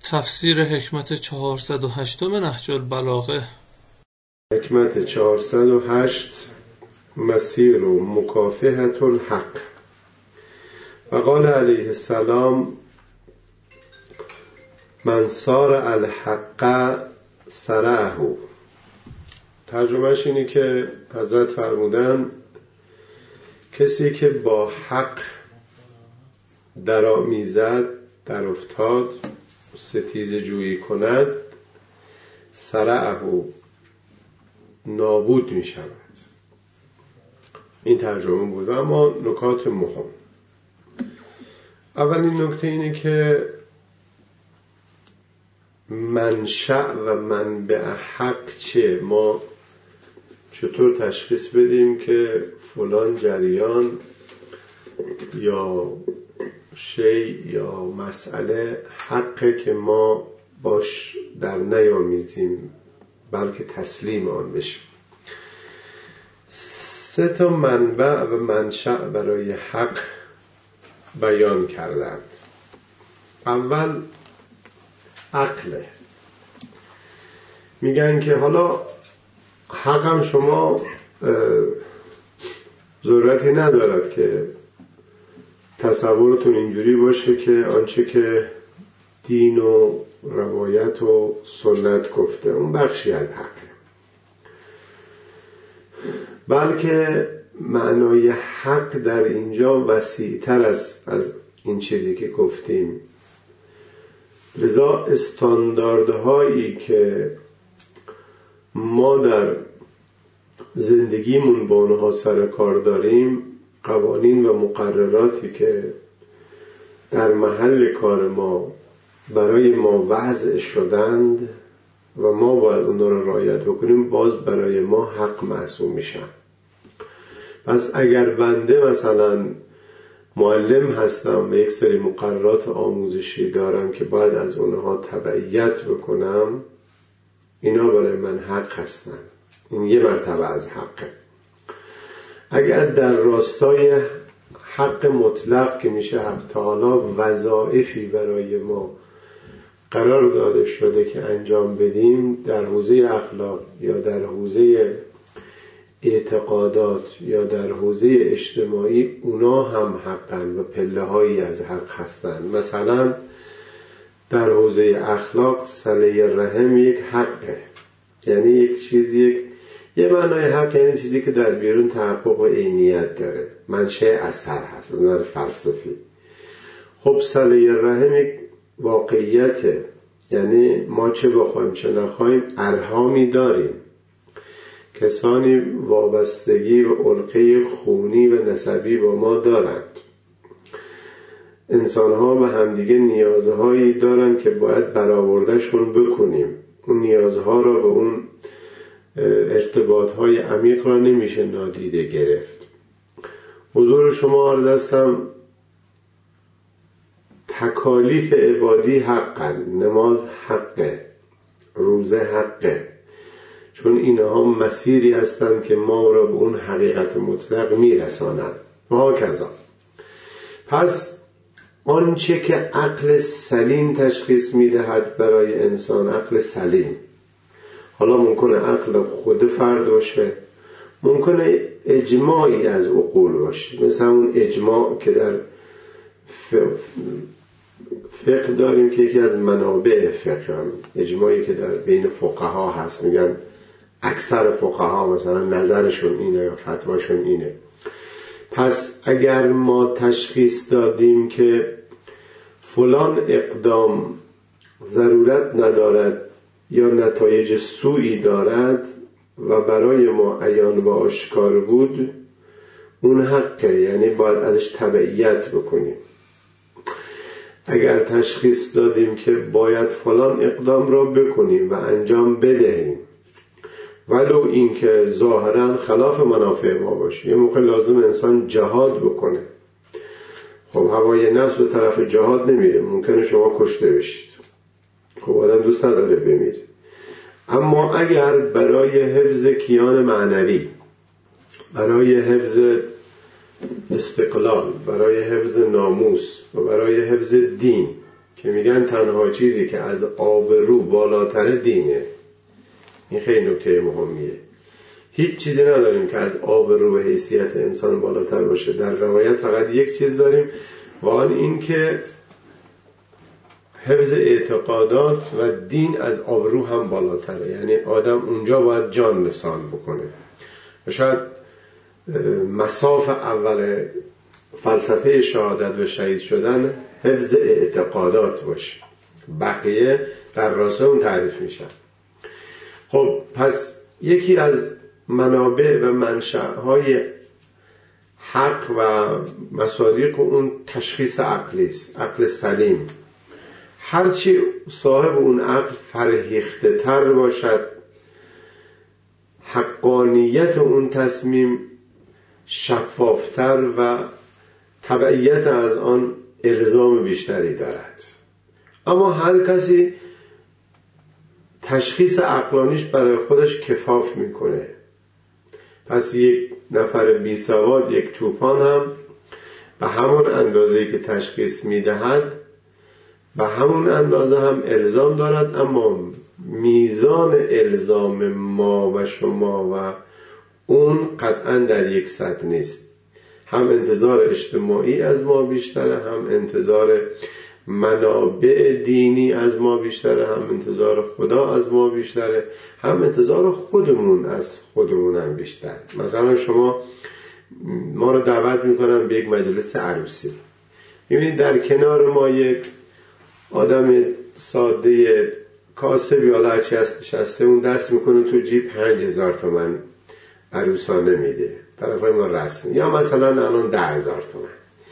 تفسیر حکمت 408 نهج البلاغه. حکمت 408 مسیر و مکافحة الحق. و قال علیه السلام من سار الحق سرعه. ترجمهش اینه که حضرت فرمودن کسی که با حق در آمیزد، در افتاد، ستیزه جویی کند، سرعه نابود می شود. این ترجمه بود. و اما نکات مهم. اولین نکته اینه که منشأ و منبع حق چه؟ ما چطور تشخیص بدیم که فلان جریان یا شیء یا مسئله حقه که ما باش در نیامیزیم بلکه تسلیم آن بشیم. 3 منبع و منشأ برای حق بیان کردند. اول عقله. میگن که حالا حقم شما ضرورتی ندارد که تصورتون اینجوری باشه که آنچه که دین و روایت و سنت گفته اون بخشی از حقه، بلکه معنای حق در اینجا وسیع‌تر است از این چیزی که گفتیم. لذا استانداردهایی که ما در زندگیمون با اونها سر کار داریم، قوانین و مقرراتی که در محل کار ما برای ما وضع شدند و ما باید اونها رو رعایت بکنیم، باز برای ما حق محسوب میشن. پس اگر بنده مثلا معلم هستم و یک سری مقررات آموزشی دارم که باید از اونها تبعیت بکنم، اینا برای من حق هستن. این یه مرتبه از حقه. اگر در راستای حق مطلق که میشه حق تعالی وظایفی برای ما قرار داده شده که انجام بدیم در حوزه اخلاق یا در حوزه اعتقادات یا در حوزه اجتماعی، اونا هم حقن و پله هایی از حق هستن. مثلا در حوزه اخلاق صله رحم یک حقه، یعنی یک چیزی، یه معنای حق یعنی چیزی که در بیرون تحقق و عینیت داره، منشأ اثر هست از نظر فلسفی. خب صله رحم یک واقعیته، یعنی ما چه بخوایم چه نخوایم ارحامی داریم، کسانی وابستگی و علقه خونی و نسبی با ما دارند. انسان‌ها به همدیگه نیازهایی دارند که باید برآوردهشون بکنیم. اون نیازها را و اون ارتباطهای عمیق را نمیشه نادیده گرفت. حضور شما عرض هستم تکالیف عبادی حقن، نماز حقه، روزه حقه، چون اینها مسیری هستند که ما را به اون حقیقت مطلق میرسانند و هاکذا. پس آنچه که عقل سلیم تشخیص میدهد برای انسان، عقل سلیم، حالا ممکنه عقل خود فرد باشه، ممکنه اجماعی از عقول باشه، مثل اون اجماع که در فقه داریم که یکی از منابع فقه هم اجماعی که در بین فقها هست، میگن اکثر فقها مثلا نظرشون اینه یا فتواشون اینه. پس اگر ما تشخیص دادیم که فلان اقدام ضرورت ندارد یا نتایج سوئی دارد و برای ما عیان و آشکار بود، اون حقه، یعنی باید ازش تبعیت بکنیم. اگر تشخیص دادیم که باید فلان اقدام را بکنیم و انجام بدهیم، ولو این که ظاهرا خلاف منافع ما باشه، یه موقع لازم انسان جهاد بکنه، خب هوای نفس به طرف جهاد نمیره، ممکنه شما کشته بشید، خب آدم دوست نداره بمیره. اما اگر برای حفظ کیان معنوی، برای حفظ استقلال، برای حفظ ناموس و برای حفظ دین که میگن تنها چیزی که از آبرو بالاتر دینه. این خیلی نکته مهمیه. هیچ چیزی نداریم که از آبرو و حیثیت انسان بالاتر باشه. در روایت فقط یک چیز داریم و آن این که حفظ اعتقادات و دین از آبرو هم بالاتره. یعنی آدم اونجا باید جان نثار بکنه و شاید مصاف اول فلسفه شهادت و شهید شدن حفظ اعتقادات باشه، بقیه در راستای اون تعریف میشن. خب پس یکی از منابع و منشأهای حق و مصادیق اون تشخیص عقلی است، عقل سلیم. هرچی صاحب اون عقل فرهیخته تر باشد، حقانیت اون تصمیم شفافتر و تبعیت از آن الزام بیشتری دارد. اما هر کسی تشخیص عقلانیش برای خودش کفاف میکنه. پس یک نفر بی سواد، یک چوپان هم به همون اندازه‌ای که تشخیص میدهد به همون اندازه هم الزام دارد، اما میزان الزام ما و شما و اون قطعا در یک سطح نیست. هم انتظار اجتماعی از ما بیشتره، هم انتظار منابع دینی از ما بیشتره، هم انتظار خدا از ما بیشتره، هم انتظار خودمون از خودمون هم بیشتر. مثلا شما ما رو دعوت میکنن به یک مجلس عروسی، میبینید در کنار ما یک آدم ساده کاسب یا هرچی هست نشسته، اون دست میکنه تو جیب 5000 تومان عروسانه میده، طرفای ما رسمی، یا مثلا الان 10,000 تومان.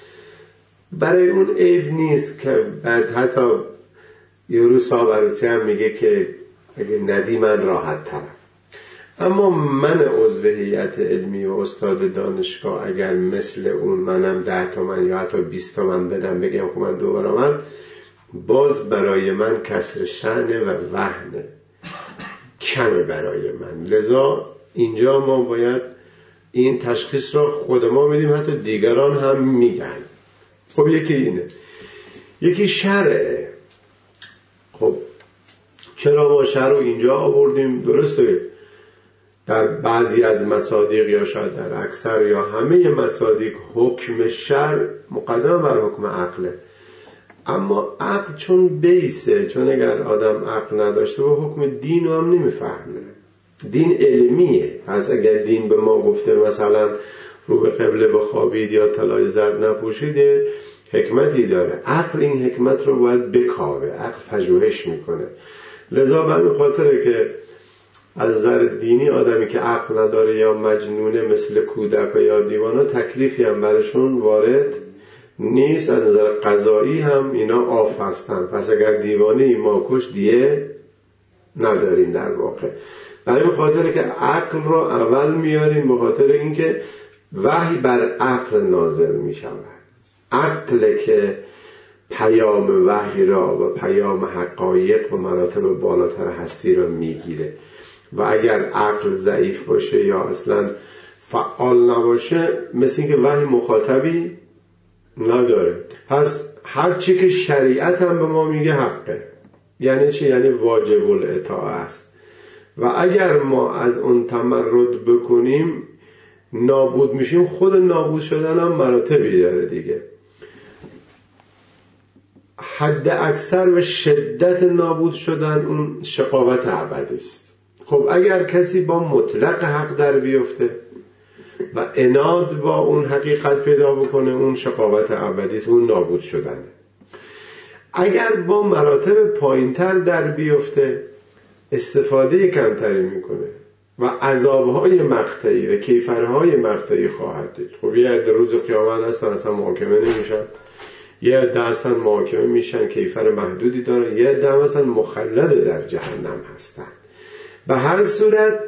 برای اون عیب نیست که بعد حتی یورو صاحب عروسی هم میگه که اگه ندی من راحت ترم. اما من عضو هیئت علمی و استاد دانشگاه اگر مثل اون منم 10 تومان یا حتی 20 تومان بدم بگم که من دوباره من، باز برای من کسر شأنه و وهنه، کمه برای من. لذا اینجا ما باید این تشخیص را خود ما میدیم، حتی دیگران هم میگن. خب یکی اینه، یکی شرعه. خب چرا ما شرع رو اینجا آوردیم؟ درسته در بعضی از مصادیق یا شاید در اکثر یا همه مصادیق حکم شرع مقدم بر حکم عقله، اما عقل چون بیسه، چون اگر آدم عقل نداشته و حکم دین رو هم نمیفهمه. دین علمیه. پس اگر دین به ما گفته مثلا رو به قبله بخوابید یا طلای زرد نپوشید، حکمتی داره. عقل این حکمت رو باید بکاوه، عقل پژوهش میکنه. لذا به همین خاطره که از نظر دینی آدمی که عقل نداره یا مجنونه مثل کودک یا دیوانه، تکلیفی هم برشون وارد نیست. از نظر قضایی هم اینا آف هستن. پس اگر دیوانه ما کش دیه نداریم در واقع. برای این خاطره که عقل رو اول میاریم، به خاطر اینکه وحی بر عقل نازل میشود. عقل که پیام وحی را و پیام حقایق و مراتب بالاتر هستی را میگیره. و اگر عقل ضعیف باشه یا اصلا فعال نباشه، مثل اینکه وحی مخاطبی نداره. پس هر چی که شریعت هم به ما میگه حقه. یعنی چی؟ یعنی واجب الاطاعه است. و اگر ما از اون تمرد بکنیم نابود میشیم. خود نابود شدن هم مراتبی داره دیگه. حد اکثر و شدت نابود شدن اون شقاوت ابدی است. خب اگر کسی با مطلق حق در بیفته و عناد با اون حقیقت پیدا بکنه، اون شقاوت ابدی است، اون نابود شدنه. اگر با مراتب پایینتر در بیفته، استفاده کمتری میکنه و عذابهای مقطعی و کیفرهای مقطعی خواهد دید. خب یه عده روز قیامت هستن اصلا محاکمه نمیشن، یه عده اصلا محاکمه میشن کیفر محدودی دارن، یه عده اصلا مخلد در جهنم هستن. به هر صورت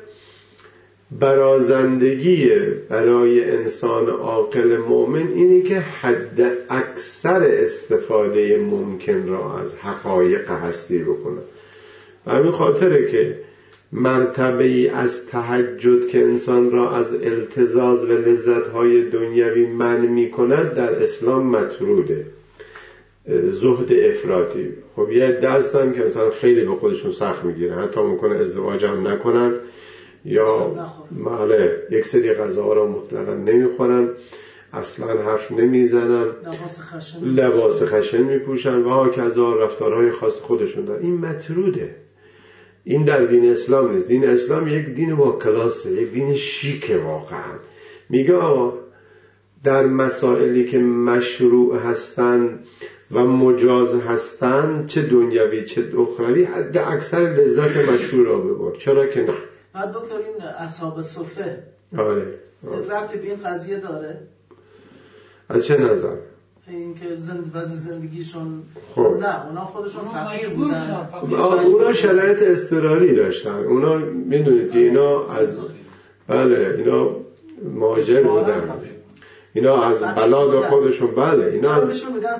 برازندگی برای انسان عاقل مؤمن اینه که حد اکثر استفاده ممکن را از حقایق هستی بکنه. و همین خاطره که مرتبه ای از تهجد که انسان را از التزاز و لذت‌های دنیوی منع می‌کند در اسلام مطروده. زهد افراطی. خب یه دستن که مثلا خیلی به خودشون سخت میگیرن، حتی ممکنه ازدواج هم نکنن یا بله یک سری غذاها رو مطلقا نمیخورن، اصلا حرف نمیزنن، لباس خشن میپوشن و هاکذا رفتارهای خاص خودشون دارن. این مطروده. این در دین اسلام نیست. دین اسلام یک دین با کلاسه، یک دین شیکه. واقعا میگه در مسائلی که مشروع هستند و مجاز هستند، چه دنیوی چه اخروی، حد اکثر لذت مشروع را ببر. چرا که نه. بعد دکتر این اصحاب صفه ربطی به این قضیه داره؟ از چه نظر؟ این که زندگیشون نه، اونا خودشون فقیر بودن، اونا شرایط اضطراری داشتن. اونا میدونید که اینا از اینا مهاجر بودن، اینا از بلاد خودشون اینا از میگن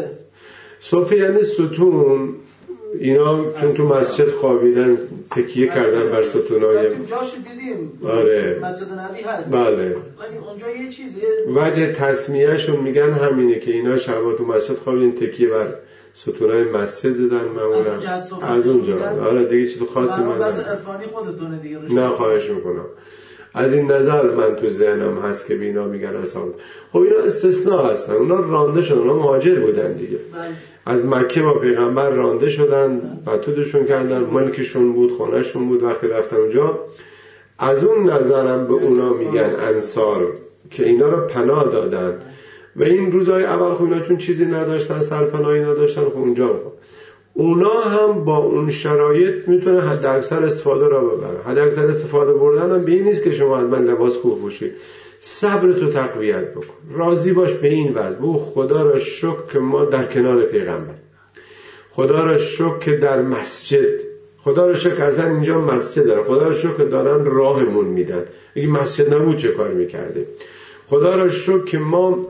صفه یعنی ستون. اینا چون تو مسجد خوابیدن تکیه کردن بر ستونای جاش دیدیم. مسجد نبی هست. بله. ولی اونجا یه چیزی وجه تسمیهشون میگن همینه که اینا شبا تو مسجد خوابیدن تکیه بر ستونای مسجد زدن. معمولا از اونجا دیگه چیز خاصی من بس عرفانی خودتونه دیگه. نه خواهش میکنم. از این نظر من تو ذهنم هست که بینا میگن اصحاب. خب اینا استثناء هستن. اونا رانده شدن، اونا مهاجر بودن دیگه. از مکه با پیغمبر رانده شدن، بطودشون کردن، ملکشون بود، خانهشون بود. وقتی رفتن اونجا، از اون نظرم به اونا میگن انصار که اینا رو پناه دادن. و این روزهای اول خب اینا چون چیزی نداشتن، سرپناهی نداشتن، خب اونجا اونا هم با اون شرایط میتونه حد اکثر استفاده را ببرن. حد اکثر استفاده بردن هم به این نیست که شما حتما لباس خوب پوشی. صبر تو تقویت بکن، راضی باش به این وضع. بگو خدا را شکر که ما در کنار پیغمبر، خدا را شکر که در مسجد، خدا را شکر اصلا اینجا مسجد داره، خدا را شکر که دارن راهمون میدن. اگه مسجد نبود چه کار میکردیم؟ خدا را شکر که ما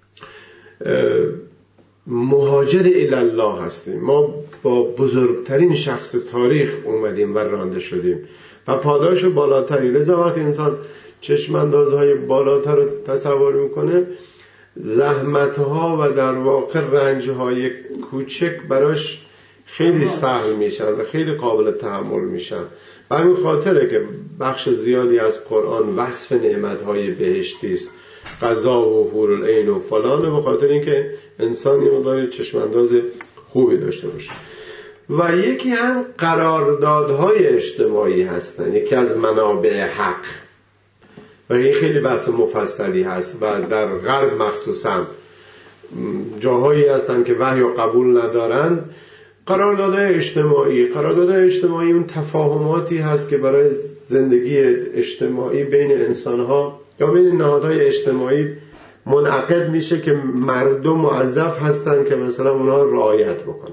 مهاجر الله هستیم، ما با بزرگترین شخص تاریخ اومدیم و رانده شدیم و پاداش بالاتری. لذا وقتی انسان چشماندازهای بالاتر رو تصور میکنه، زحمتها و در واقع رنجهای کوچک براش خیلی سهل میشن و خیلی قابل تحمل میشن. و همین خاطره که بخش زیادی از قرآن وصف نعمتهای بهشتی است، قضا و حور العین و فلان، به خاطر اینکه انسان یه مقدار چشمانداز خوبی داشته باشه. و یکی هم قراردادهای اجتماعی هستن، یکی از منابع حق و این خیلی بحث مفصلی هست و در غرب مخصوصا جاهایی هستن که وحی و قبول ندارند. قراردادهای اجتماعی اون تفاهماتی هست که برای زندگی اجتماعی بین انسانها یا بین نهادهای اجتماعی منعقد میشه که مردم موظف هستن که مثلا اونها رعایت بکنن.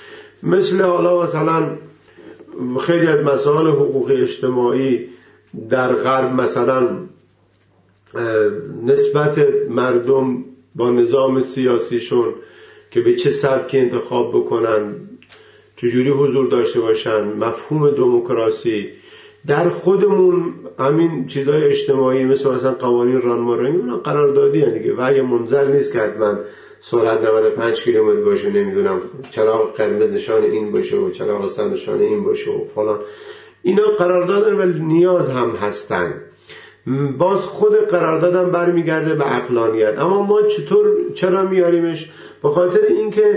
مثلا خیلی از مسائل حقوق اجتماعی در غرب، مثلا نسبت مردم با نظام سیاسیشون که به چه سبکی انتخاب بکنن، چجوری حضور داشته باشن، مفهوم دموکراسی در خودمون، همین چیزای اجتماعی مثلا قوانین راهنمایی، اونا قراردادی هستن دیگه. وحی منزل نیست که حتما سرعت 95 کیلومتر باشه، نمیدونم چراغ قرمز نشان این باشه و چراغ سبز نشان این باشه و فلان. اینا قراردادن ولی نیاز هم هستن. باز خود قراردادم برمیگرده به عقلانیت. اما ما چرا میاریمش؟ به خاطر اینکه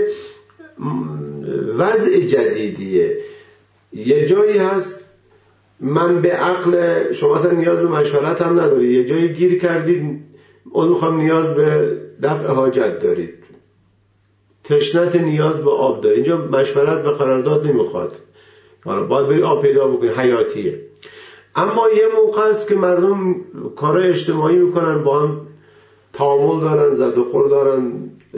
وضع جدیدیه. یه جایی هست من به عقل شما اصلا نیاز به مشورت هم نداری، یه جایی گیر کردید اون میخوام نیاز به دفع حاجت دارید، تشنت نیاز به آب دارید، اینجا مشورت و قرارداد نمیخواد، باید برید آب پیدا بکنید، حیاتیه. اما یه موقع است که مردم کار اجتماعی میکنن، با هم تعامل دارن، زد و خورد دارن،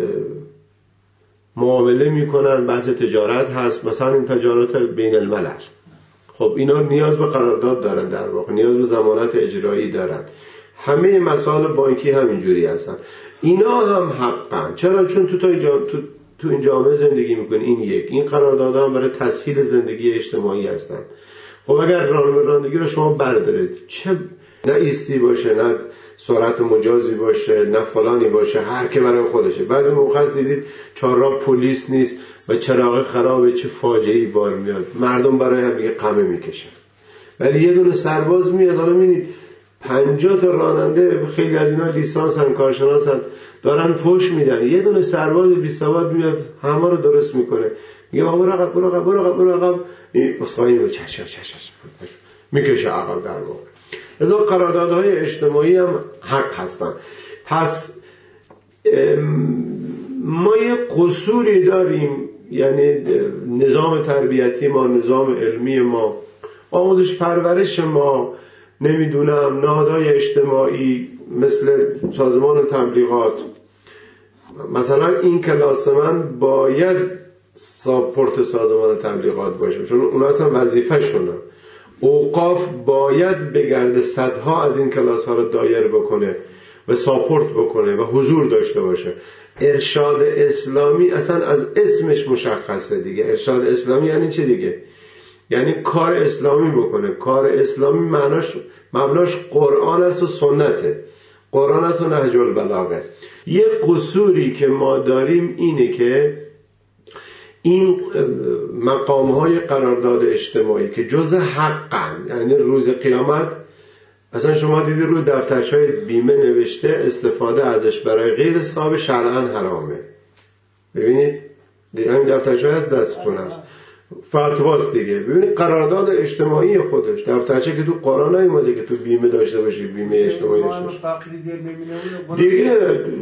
معامله میکنن، بحث تجارت هست، مثلا این تجارت بین الملل. خب اینا نیاز به قرارداد دارن، در واقع نیاز به ضمانت اجرایی دارن. همه مسائل بانکی همینجوری هستن. اینا هم حقا. چرا؟ چون تو این جامعه زندگی میکنی. این قراردادها هم برای تسهیل زندگی اجتماعی هستن. خب اگر رانندگی رو شما بردارید، چه نه ایستی باشه، نه سرعت مجازی باشه، نه فلانی باشه، هر که برای خودشه. بعضی موقع دیدید چهارراه پلیس نیست و چراغ خرابه، چه فاجعه‌ای بار میاد، مردم برای هم دیگه قمه میکشن. ولی یه دونه سرباز میاد، حالا میبینید 50 تا راننده، خیلی از اینا لیسانسن، کارشناسن، دارن فوش میدن، یه دونه سرباز 20 سواد میاد همه رو درست میکنه، میگه برو عقب، این اسخای میگه چش میکشه عقب. در واقع لذا قراردادهای اجتماعی هم حق هستن. پس ما یه قصوری داریم، یعنی نظام تربیتی ما، نظام علمی ما، آموزش پرورش ما، نمیدونم نهادهای اجتماعی مثل سازمان تبلیغات، مثلا این کلاس من باید ساپورت سازمان تبلیغات باشه، چون اون اصلا وظیفه شونه. اوقاف باید بگرده صدها از این کلاس ها رو دایر بکنه و ساپورت بکنه و حضور داشته باشه. ارشاد اسلامی اصلا از اسمش مشخصه دیگه. ارشاد اسلامی یعنی چه دیگه؟ یعنی کار اسلامی بکنه. کار اسلامی مبناش قرآن است و سنته، قرآن است و نهج البلاغه. یه قصوری که ما داریم اینه که این مقام‌های قرارداد اجتماعی که جز حقن، یعنی روز قیامت اصلا شما دیدی روی دفترچه‌های بیمه نوشته استفاده ازش برای غیر صاحب شرعاً حرامه. ببینید این دفترچه هست دستتون است، فتواست دیگه. ببینید قرارداد اجتماعی خودش، دفترچه که تو قرآن نیومده که تو بیمه داشته باشی، بیمه اجتماعی داشته باشی دیگه.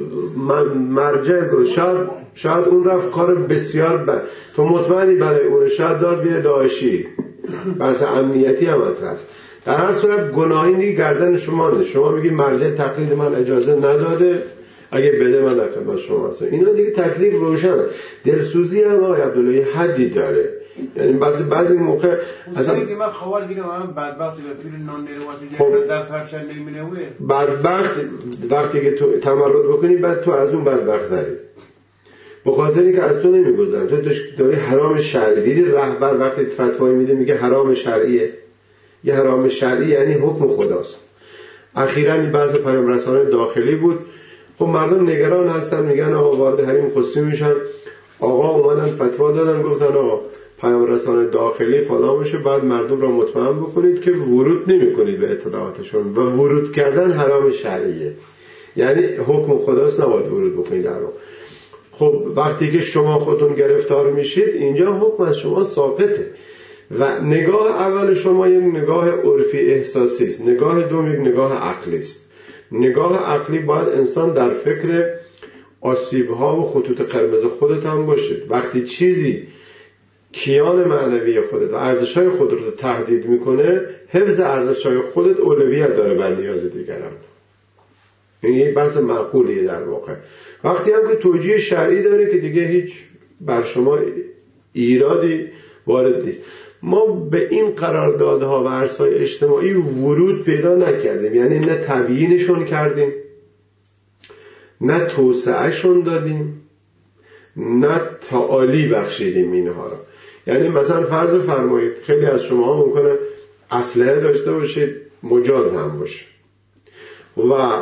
مرجع شاید اون رفت کار بسیار تو مطمئنی برای اون، شاید داد بیه داعشی، بحث امنیتی هم مطرح. در هر صورت گناهی دیگه گردن شما نیست. شما میگی مرجع تقلید من اجازه نداده، اگه بده من نکنم شما هستم. اینا دیگه تکلیف روشنه. دلسوزی هم آقای عبدالله حدی داره. یعنی بعضی موقع اصلا که من خوال دیگه من بدبختی به پیر نان نروات در فرشن نمی‌نوه. بدبخت وقتی که تو تمرد بکنی بعد تو از اون بدبخت داری. به خاطر اینکه از تو نمیگذرن، تو داری حرام شرعی. دیدی رهبر وقتی فتوایی میده میگه حرام شرعیه. یه حرام شرعی یعنی حکم خداست. اخیراً این بعض پیام رسانه داخلی بود. خب مردم نگران هستن، میگن آقا وارد حریم خصوصی میشن. آقا اومدن فتوا دادن، گفتن آقا پیام رسانه داخلی فلان بشه، بعد مردم را مطمئن بکنید که ورود نمی کنید به اطلاعاتشون و ورود کردن حرام شرعیه، یعنی حکم خداست، نباید ورود بکنید در رو. خب وقتی که شما خودتون گرفتار میشید اینجا حکم از شما ساقطه و نگاه اول شما یک نگاه عرفی احساسی است، نگاه دوم یک نگاه عقلی است. نگاه عقلی باید انسان در فکر آسیب‌ها و خطوط قرمز خودت هم باشید. وقتی چیزی کیان معنوی خودت و ارزش‌های خودت رو تهدید میکنه، حفظ ارزش‌های خودت اولویت داره بر نیاز دیگران. این یک بحث معقولیه در واقع. وقتی هم که توجیه شرعی داره که دیگه هیچ بر شما ایرادی وارد نیست. ما به این قراردادها و ارزهای اجتماعی ورود پیدا نکردیم، یعنی نه تبیینشون کردیم، نه توسعهشون دادیم، نه تعالی بخشیدیم اینها را. یعنی مثلا فرض فرمایید خیلی از شما ممکنه اسلحه داشته باشید، مجاز هم باشه و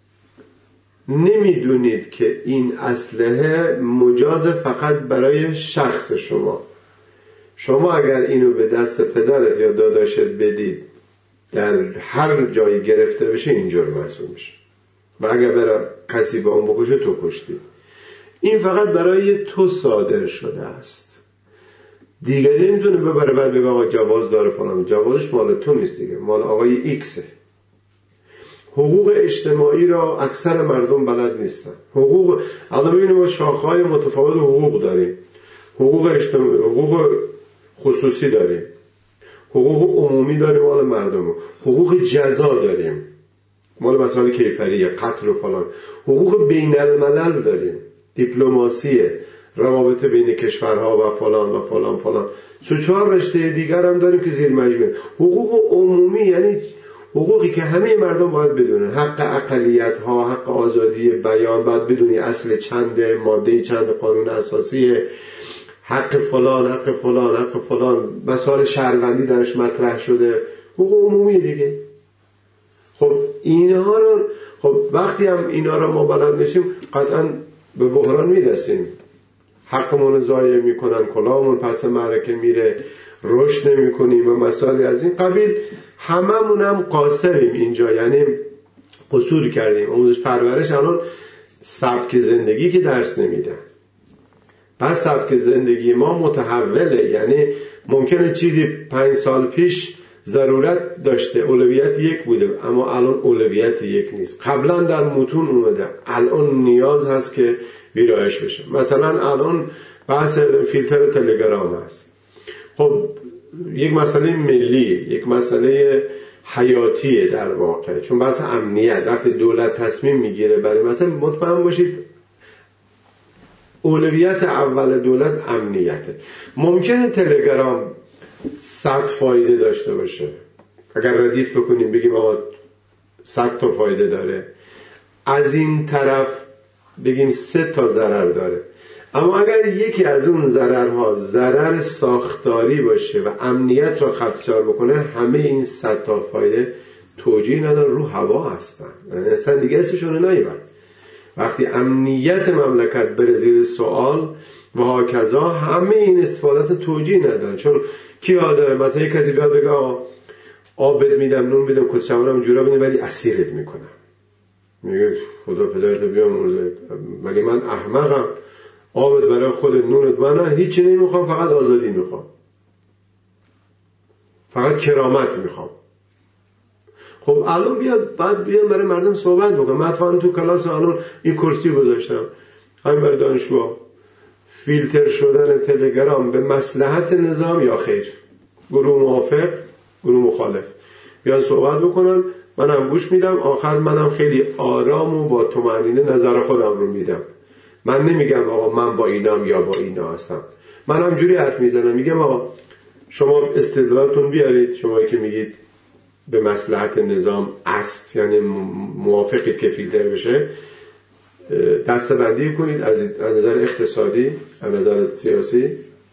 نمیدونید که این اسلحه مجاز فقط برای شخص شما اگر اینو به دست پدرت یا داداشت بدید در هر جایی گرفته بشه اینجور محسوب میشه و اگر برای کسی با اون بکشه تو کشتی. این فقط برای تو صادر شده است، دیگری نمیتونه ببره بعد بگه آقا جواز داره فلان. جوازش مال تو نیست دیگه، مال آقای ایکسه. حقوق اجتماعی را اکثر مردم بلد نیستن. حقوق الان ببینیم ما شاخه‌های متفاوت حقوق داریم. حقوق اجتماعی، حقوق خصوصی داریم، حقوق عمومی داریم مال مردم، حقوق جزا داریم مال مسائل کیفری قتل و فلان، حقوق بین الملل داریم، دیپلماسی، روابط بین کشورها و فلان و فلان فلان. 4 رشته دیگر هم داریم که زیر مجموعه. حقوق عمومی یعنی حقوقی که همه مردم باید بدونن. حق اقلیت ها، حق آزادی بیان، باید بدونی اصل چنده، ماده چند قانون اساسی، حق فلان، حق فلان، حق فلان، مسائل شهروندی درش مطرح شده. حقوق عمومی دیگه. خب اینها رو وقتی هم اینا رو ما بلد نشیم قطعا به بحران میرسیم. حقمون ضایع میکنن، کلاهمون پس معرکه میره، رشد نمیکنیم و مسائل از این قبیل. هممون هم قاصریم اینجا، یعنی قصور کردیم. آموزش پرورش الان سبک زندگی که درس نمیدن. پس سبک زندگی ما متحوله، یعنی ممکنه چیزی 5 سال پیش ضرورت داشته، اولویت 1 بوده، اما الان اولویت 1 نیست. قبلا در متون اومده، الان نیاز هست که ویرایش بشه. مثلا الان بحث فیلتر تلگرام هست. خب یک مسئله ملی، یک مسئله حیاتیه در واقع، چون بحث امنیت. وقتی دولت تصمیم میگیره برای مثلا، مطمئن باشید اولویت اول دولت امنیته. ممکنه تلگرام 100 فایده داشته باشه، اگر ردیف بکنیم بگیم آقا 100 تا فایده داره، از این طرف بگیم 3 تا ضرر داره. اما اگر یکی از اون ضررها ضرر ساختاری باشه و امنیت را خدشه‌دار بکنه، همه این 100 تا فایده توجیه ندارن، رو هوا هستن، اصلا دیگه اسمشون نمیبرن. وقتی امنیت مملکت بره زیر سوال و هاکذا، همه این استفاده اصلا توجیه ندارن. چون کی داره مثلا یک کسی بیاد بگه آقا آب بد میدم، نون میدم، کت شمارم جورا بدم، ولی اسیرت میکنم، میگه خدا پدرتو بیامرزه، مگه من احمقم؟ آبت برای خود، نونت من هیچی نمیخوام، فقط آزادی میخوام، فقط کرامت میخوام. خب الان بعد بیان برای مردم صحبت بکنم. من اتفاقا تو کلاس الان این کرسی گذاشتم همین برای دانشجوها، فیلتر شدن تلگرام به مصلحت نظام یا خیر، گروه موافق گروه مخالف بیان صحبت بکنن، منم گوش میدم، آخر منم خیلی آرام و با طمأنینه نظر خودم رو میدم. من نمیگم آقا من با اینام یا با اینا هستم، من همجوری حرف میزنم، میگم آقا شما استدلالتون بیارید، شمایی که میگید به مصلحت نظام است، یعنی موافقید که فیلتر بشه، دسته‌بندی کنید از نظر اقتصادی، از نظر سیاسی،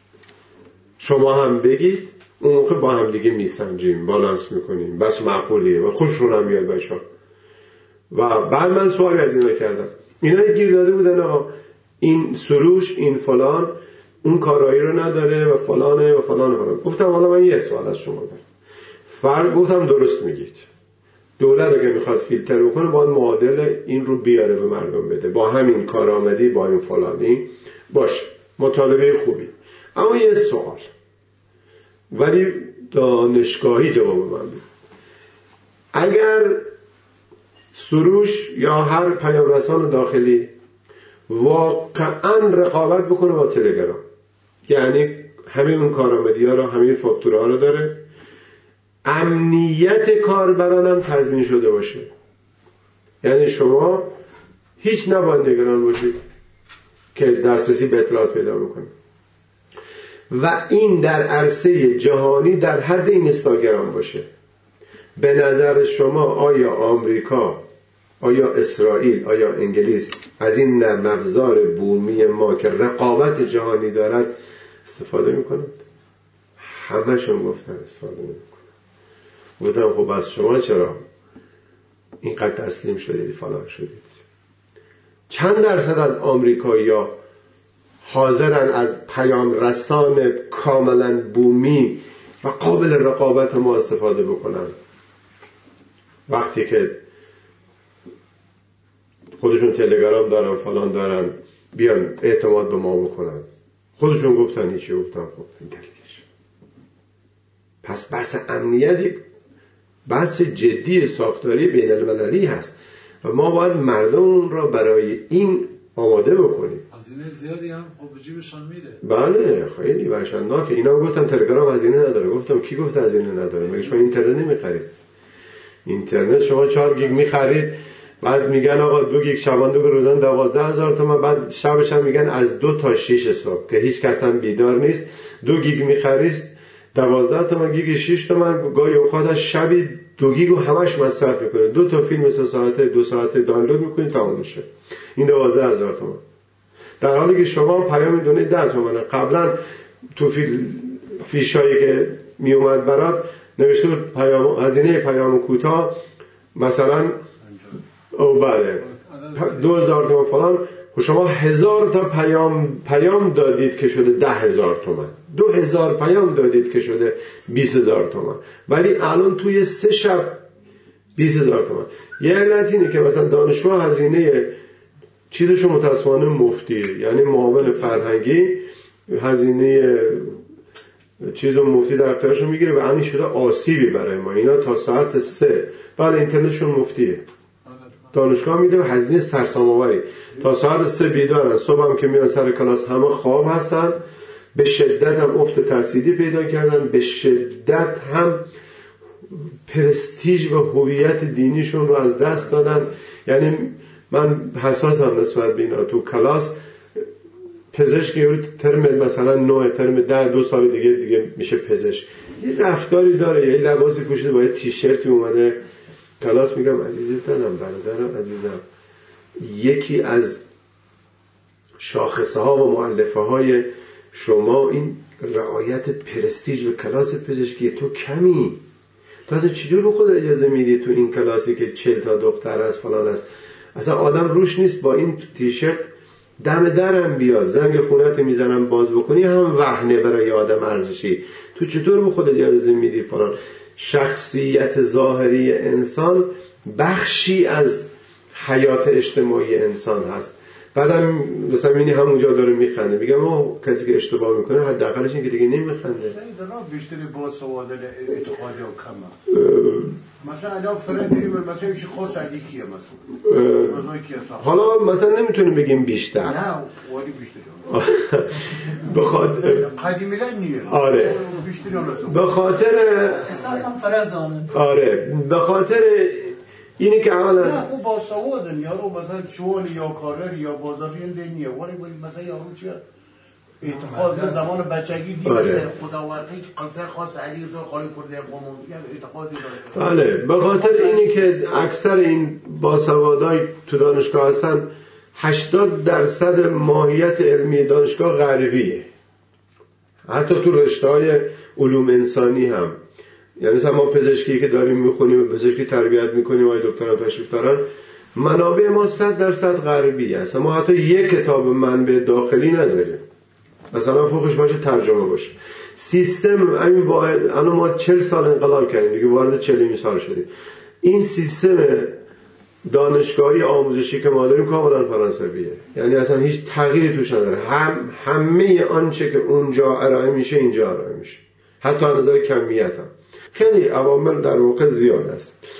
شما هم بگید، اون موقع با هم دیگه میسنجیم، بالانس میکنیم، بس معقولیه و خوششون هم میاد بچه‌ها. و بعد من سوالی از اینا کردم، اینا گیر داده بودن آقا این سروش، این فلان، اون کارایی رو نداره و فلانه و فلانه فلان. گفتم حالا من یه سوال از شما دارم. گفتم درست میگید، دولت اگه میخواد فیلتر بکنه باید معادل این رو بیاره به مردم بده، با همین کارآمدی، با این فلانی باشه، مطالبه خوبی. اما یه سوال، ولی دانشگاهی جواب من بده، اگر سروش یا هر پیام رسان داخلی واقعا رقابت بکنه با تلگرام، یعنی همین اون کارآمدی ها رو، همین فاکتوره ها رو داره، امنیت کاربران هم تضمین شده باشه، یعنی شما هیچ نباید نگران باشید که دسترسی به اطلاعات پیدا بکنید، و این در عرصه جهانی در حد این اینستاگرام باشه، به نظر شما آیا آمریکا، آیا اسرائیل، آیا انگلیس از این نرم افزار بومی ما که رقابت جهانی دارد استفاده میکنند؟ همه‌شون گفتن استفاده نمیکنن. گفتم خب از شما چرا اینقدر تسلیم شدید، فلان شدید؟ چند درصد از آمریکایی‌ها حاضرن از پیام رسان کاملا بومی و قابل رقابت ما استفاده بکنن، وقتی که خودشون تلگرام دارن، فلان دارن، بیان اعتماد به ما بکنن؟ خودشون گفتن هیچی. گفتم خب این دلیلش. پس بحث امنیتی بحث جدی ساختاری بین المللی هست و ما باید مردم را برای این آماده بکنیم. هزینه زیادی هم خب جیبشان میره. بله خیلی وحشتناکه. اینا گفتن تلگرام هزینه نداره. گفتم کی گفت هزینه نداره؟ مگه شما اینترنت نمیخرید؟ اینترنت شما 4 گیگ میخرید، بعد میگن آقا 2 گیگ شبانه روزانه 12,000 تومان، بعد شبش هم میگن از 2 تا 6 صبح که هیچ کس هم بیدار نیست 2 گیگ میخرید 12 تومان، گیگ 6 تومان، گاهی اوقات شبی 2 گیگو همش مصرف میکنه، 2 تا فیلم 3 ساعته 2 ساعته دانلود میکنید تمام میشه، این 12,000 تومان. در حالی که شما پیام دونه 10 تومانه. قبلا تو فیشایی که می اومد برات نوشته بود هزینه پیام کوتاه مثلا بله 2000 تومان فلان، شما 1000 تا پیام دادید که شده 10,000 تومان، 2000 پیام دادید که شده 20,000 تومان، ولی الان توی 3 شب 20,000 تومان. یه علت اینه که مثلا دانشگاه هزینه چیزشو متاسفانه مفتیه، یعنی معاون فرهنگی هزینه چیزو مفتی در اختیارشون میگیره و این شده آسیبی برای ما. اینا تا ساعت 3 بعد اینترنتشون مفتیه، دانشگاه میده و هزینه سرسام‌آوری تا ساعت 3 بیدارن، صبح هم که میان سر کلاس همه خواب هستن، به شدت هم افت تحصیلی پیدا کردن، به شدت هم پرستیژ و هویت دینیشون رو از دست دادن. یعنی من حساسم نسبت به اینا. تو کلاس پزشک یه ترم مثلا 9 ترم 10 2 سال دیگه میشه پزشک، یه رفتاری داره، یه لباسی پوشیده با یه تیشرتی اومده کلاس. میگم عزیزتونم، برادرم عزیزم، یکی از شاخصه ها و مؤلفه های شما این رعایت پرستیژ به کلاس پزشکی. تو کمی، تو اصلا چجور به خود اجازه میدی تو این کلاسی که 40 تا دختر هست فلان هست، اصلا آدم روش نیست با این تیشرت دم درم بیاد زنگ خونت میزنم باز بکنی هم وهنه برای آدم ارزشی. تو چطور به خود اجازه میدی فلان؟ شخصیت ظاهری انسان بخشی از حیات اجتماعی انسان هست. بعدم مثلا میبینی همونجا داره میخنده، میگم کسی که اشتباه میکنه حداقلش این که دیگه نمیخنده. بیشتری با سواد اعتقادی و کمه. مثلا الان فرد داریم مثلا میشه خاص عدی کیه مثلا حالا مثلا نمیتونیم بگیم بیشتر، نه ولی بیشتر به خاطر قدیمی نیه. آره به خاطر آره به خاطر اینی که اولا نه خوب با سوادن یارو مثلا شغل یا کارر یا بازاری نیه، ولی مثلا یارو چیه اعتقاد به زمان بچگی دیگه خداوندی که قصه خاص علی رو خالی کرده قوم میگن اعتقادی داره. بله به خاطر اینی که اکثر این باسوادای تو دانشگاه هستن 80% ماهیت علمی دانشگاه غربیه، حتی تو رشته‌های علوم انسانی هم. یعنی مثلا ما پزشکی که داریم میخونیم، پزشکی تربیت میکنیم، آقای دکتران تشریف دارن، منابع ما 100% غربی است. ما حتی یک کتاب منبع داخلی نداریم، مثلا فوقش باشه ترجمه باشه. سیستم همین واحد، الان ما 40 سال انقلاب کردیم دیگه، وارد 40 سال شدیم. این سیستم دانشگاهی آموزشی که ما داریم کاملا فرانسویه، یعنی اصلا هیچ تغییری توش نداره. همه آنچه که اونجا ارائه میشه اینجا ارائه میشه، حتی از نظر کمیت هم خیلی عوامل در واقع زیاد است.